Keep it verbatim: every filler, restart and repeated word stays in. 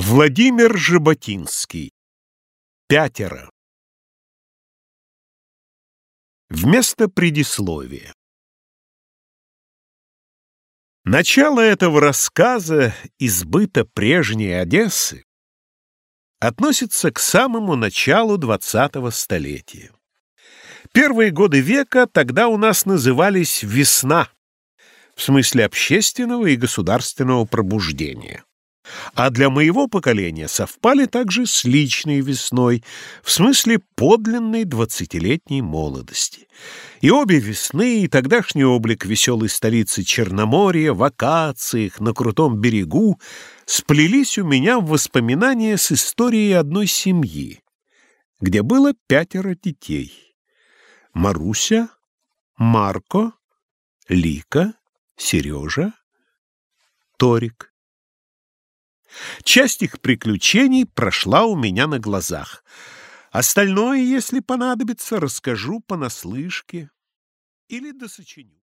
Владимир Жаботинский. Пятеро. Вместо предисловия. Начало этого рассказа из быта прежней Одессы относится к самому началу двадцатого столетия. Первые годы века тогда у нас назывались «весна», в смысле общественного и государственного пробуждения. А для моего поколения совпали также с личной весной, в смысле подлинной двадцатилетней молодости. И обе весны, и тогдашний облик веселой столицы Черноморья, в акациях, на крутом берегу, сплелись у меня в воспоминания с историей одной семьи, где было пятеро детей: Маруся, Марко, Лика, Сережа, Торик. Часть их приключений прошла у меня на глазах. Остальное, если понадобится, расскажу понаслышке или досочиню.